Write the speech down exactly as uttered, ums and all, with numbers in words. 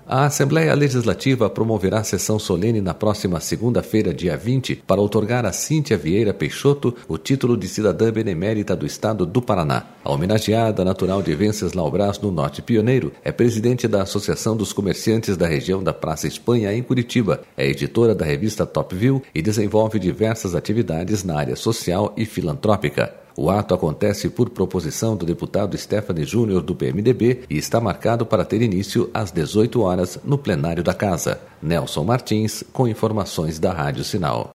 A Assembleia Legislativa promoverá sessão solene na próxima segunda-feira, dia vinte, para outorgar a Cíntia Vieira Peixoto o título de cidadã benemérita do Estado do Paraná. A homenageada, natural de Venceslau Braz, no Norte Pioneiro, é presidente da Associação dos Comerciantes da região da Praça Espanha, em Curitiba, é editora da revista Top View e desenvolve diversas atividades na área social e filantrópica. O ato acontece por proposição do deputado Stephanie Júnior do P M D B e está marcado para ter início às dezoito horas no plenário da Casa. Nelson Martins, com informações da Rádio Sinal.